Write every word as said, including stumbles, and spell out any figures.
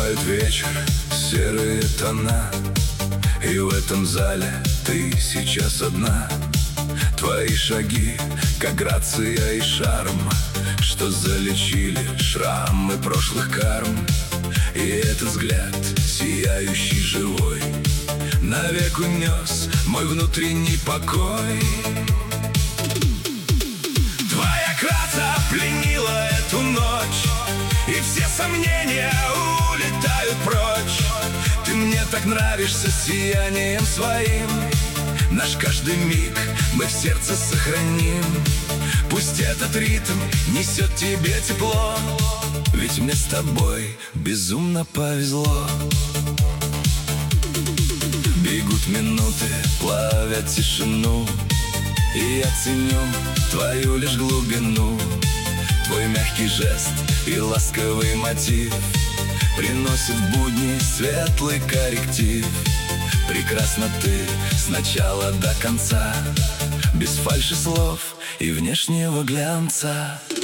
Накрывают вечер серые тона, и в этом зале ты сейчас одна. Твои шаги, как грация и шарм, что залечили шрамы прошлых карм. И этот взгляд, сияющий, живой, навек унес мой внутренний покой. Твоя краса пленила эту ночь, и все сомнения улетают прочь. Ты мне так нравишься сиянием своим, наш каждый миг мы в сердце сохраним. Пусть этот ритм несет тебе тепло, ведь мне с тобой безумно повезло. Бегут минуты, плавят тишину, и я ценю твою лишь глубину. Твой мягкий жест и ласковый мотив приносит в будни светлый корректив. Прекрасна ты с начала до конца, без фальши слов и внешнего глянца.